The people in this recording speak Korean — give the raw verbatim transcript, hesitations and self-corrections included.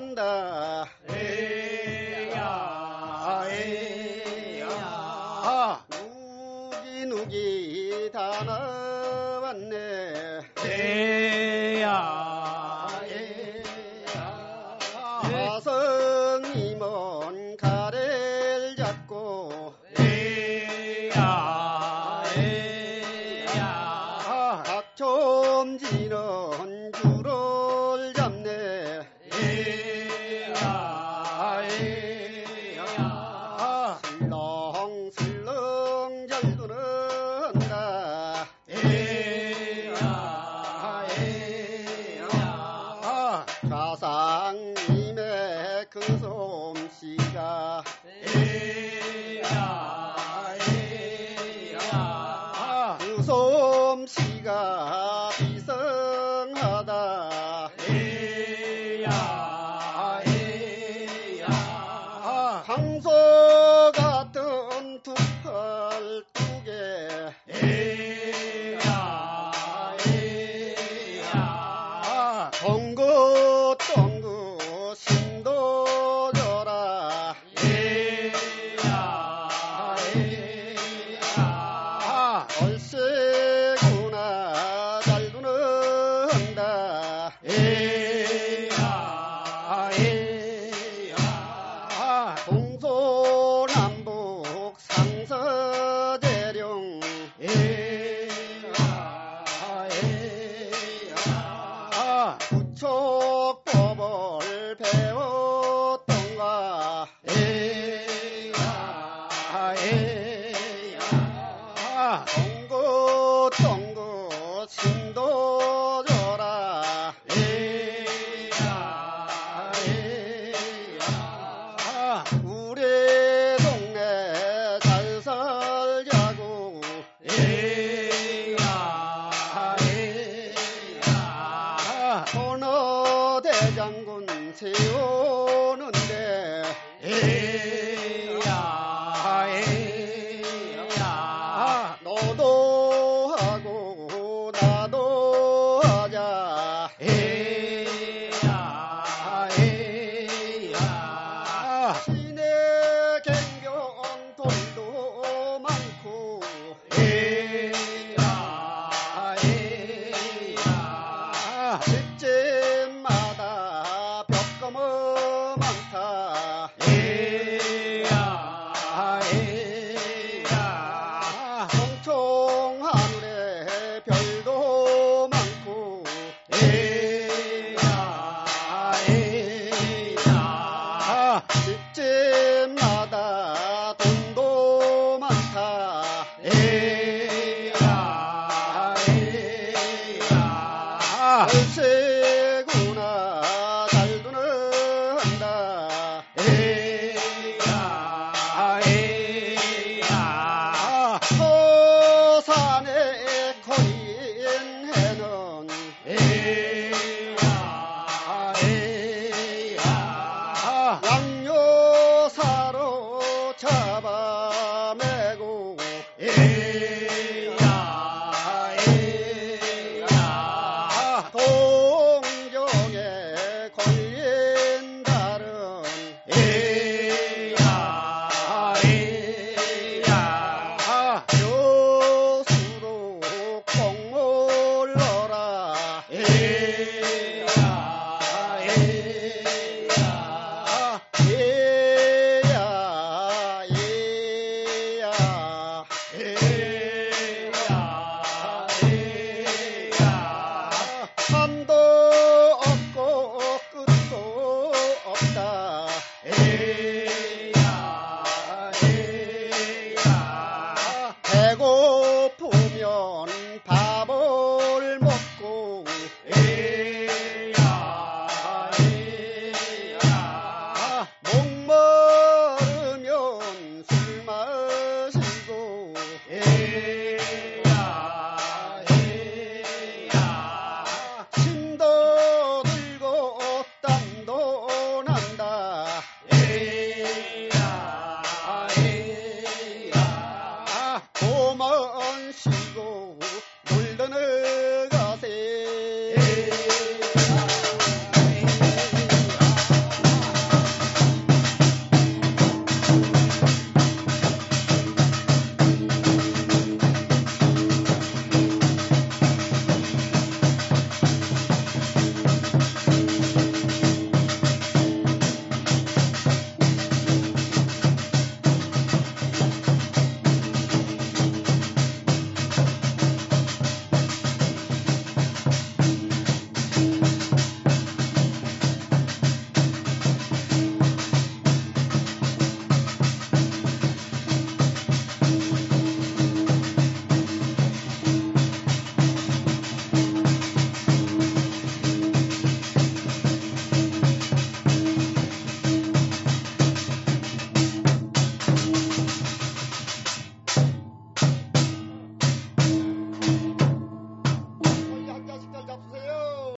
한다. 에야 에야 누기 누기 다 나왔네. 에야 에야 화성님은 가래를 잡고 에야 에야 박첨지는 줄을 잡네. 에야 에야 슬렁슬렁 잘 두는다. 에야 에야 좌상님의 큰 솜씨가 에야 에야 그 솜씨가 비성하다. 에야 에야 황소 같은 두 팔 두 개 에야 에야 동긋동긋 신도 져라. 에야 에야 얼씨구나 잘 두는다. 에야 에야 동서남북 상서재령 에야 에야 부척법을 배웠던가. 에야 에야 동긋동긋 신도 져라. 에야 에야 우리 동네 잘 살자고. 에야 에야 어느 대장군 세우는데 에야 에야 너도 하고 나도 하자. 에야 에야 시내 갱견 돌도 많고 에야 에야 집집마다 벽검어 많다. 에야 에야 동청 하늘에 별도 많고 에야 에야 집집마다 돈도 많다. 에야 에야 얼씨구나 잘 두는다.